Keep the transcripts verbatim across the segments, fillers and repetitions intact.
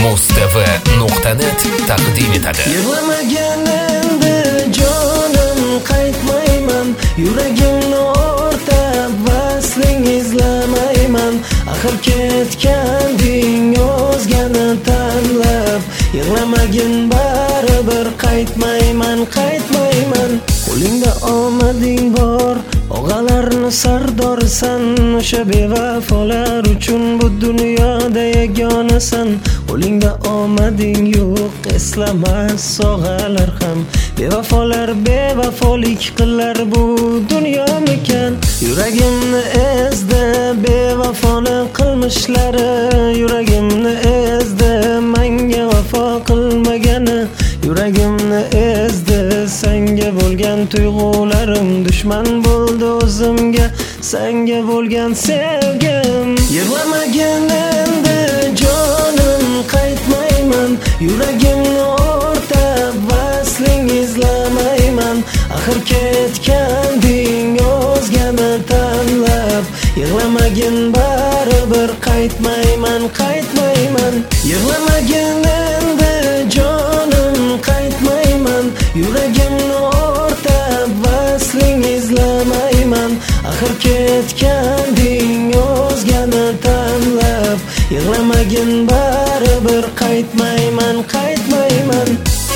muz t v nuqta net taqdim etadi. Yig'lamagan endi jonim, qaytmayman, yuragimni o'rtab vasling izlamayman. Axir ketganding o'zgani tanlab, yig'lamagin baribir qaytmayman, qaytmayman. Qo'lingda omading bor, og'alarni sardorsan, o'sha bevafolar uchun bu dunyoda yagonasan. Qo'lingda omading yo'q, eslamas og'alar ham, bevafolar bevafolik qilar, bu dunyomikan. Yuragimni ezdi bevafoni qilmishlari, yuragimni ezdi menga vafo qilmagani, yuragimni ezdi senga bo'lgan tuyg'ularim, dushman bo'ldi o'zimga senga bo'lgan sevgim. Yig'lamagin endi jonim, qaytmayman, yuragimni o'rtab vasling izlamayman. Axir ketganding o'zgani tanlab, yig'lamagin baribir qaytmayman, qaytmayman. Yig'lamagin endi jonim, qaytmayman, yuragimni o'rtab vasling izlamayman. Axir ketganding o'zgani tanlab, yig'lamagin baribir qaytmayman, qaytmayman.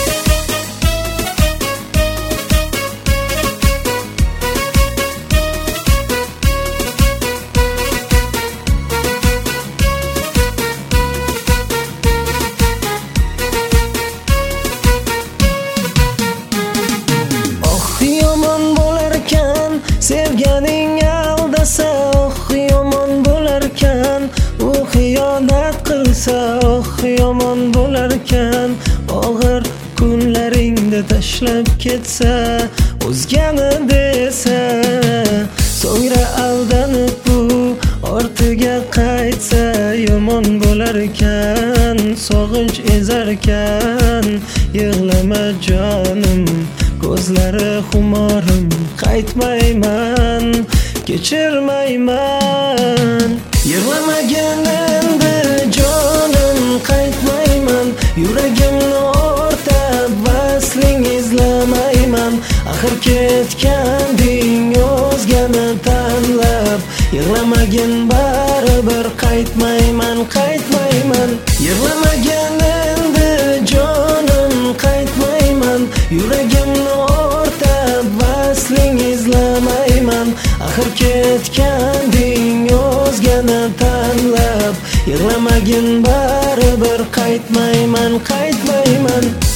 Sevganing aldasa, oh yomon bo'larkan, u xiyonat qilsa, oh yomon bo'larkan. Og'ir kunlaringda tashlab ketsa, o'zgani desa, so'ngra aldanib bu ortiga qaytsa, yomon bo'larkan, sog'inch ezarkan. Yig'lama jonim, ko'zlari xumorim, qaytmayman, kechirmayman. Yig'lamagin endi jonim, qaytmayman, yuragimni o'rtab vasling izlamayman. Axir ketganding o'zgani tanlab, yig'lamagin baribir qaytmayman, qaytmayman. Yig'lamagin endi jonim, qaytmayman, yuragimni o'rtab vasling izlamayman. Axir ketganding o'zgani tanlab, yig'lamagin baribir qaytmayman, qaytmayman.